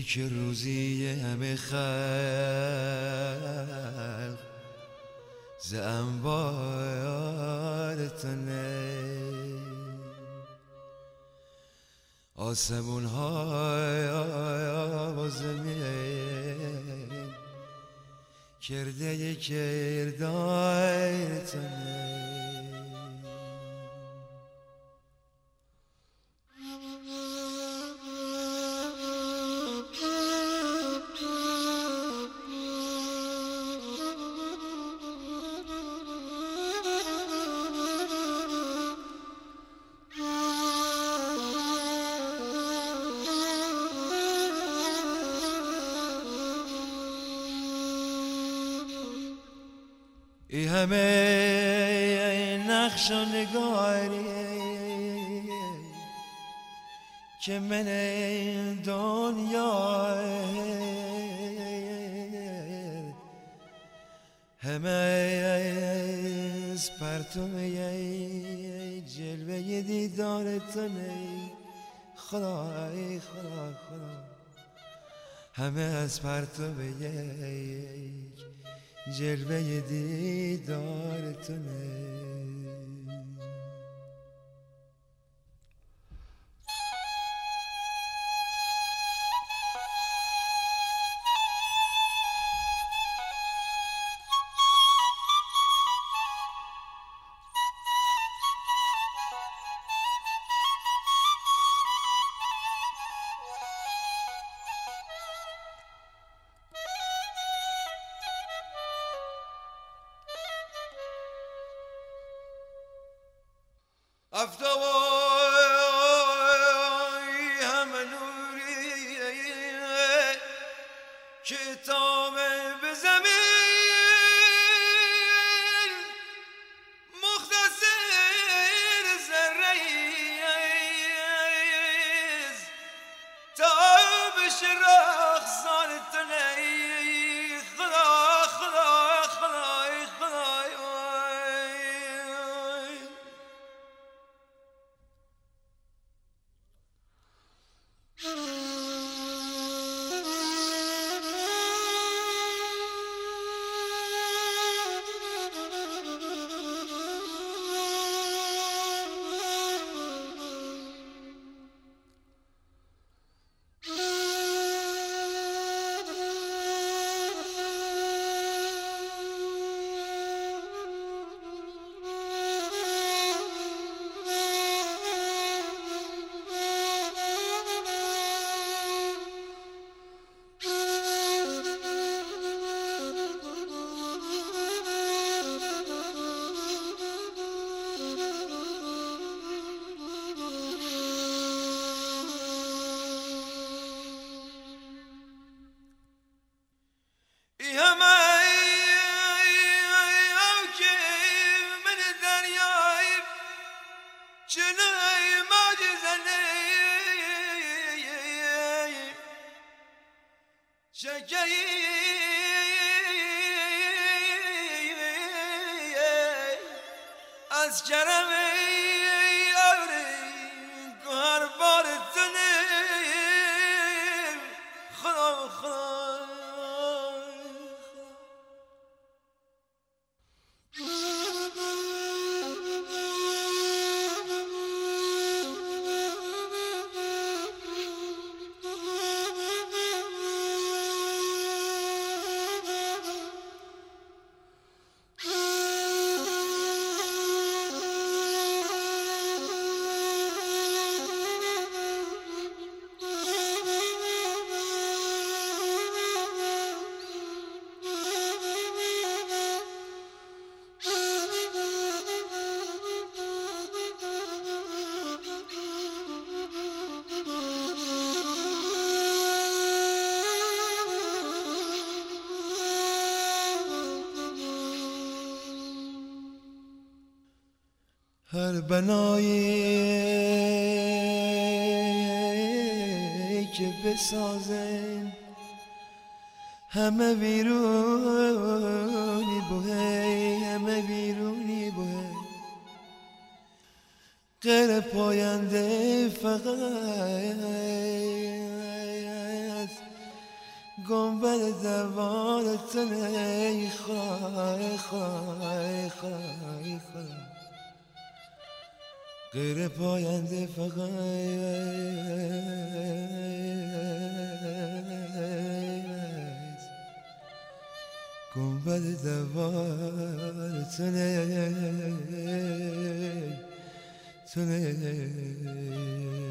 که روزی همه خلق ز انبارتنه، آسمون های آوازمین کرده کردایتنه. ای همه نقش و نگاری که من دنیا همه از پرتوی جلوه دیدارتنه خدای خدا خدا، همه از پرتوی جلوه دیدارتنه. افتوای همه نوری که تامه به زمین مختصر زریز تا بشه رخصان تنی خدا خدا خدای خدای جنای معجزنه شکی از کرم آوری گوهر بارتنه خدا خدا هر بنایی که بسازن همه ویرونی بوهی همه ویرونی بوهی غیر پاینده فقط گنبد دوار تنه خواهی خواهی خواهی خواهی غیر پاینده فقط گنبد دوار تنه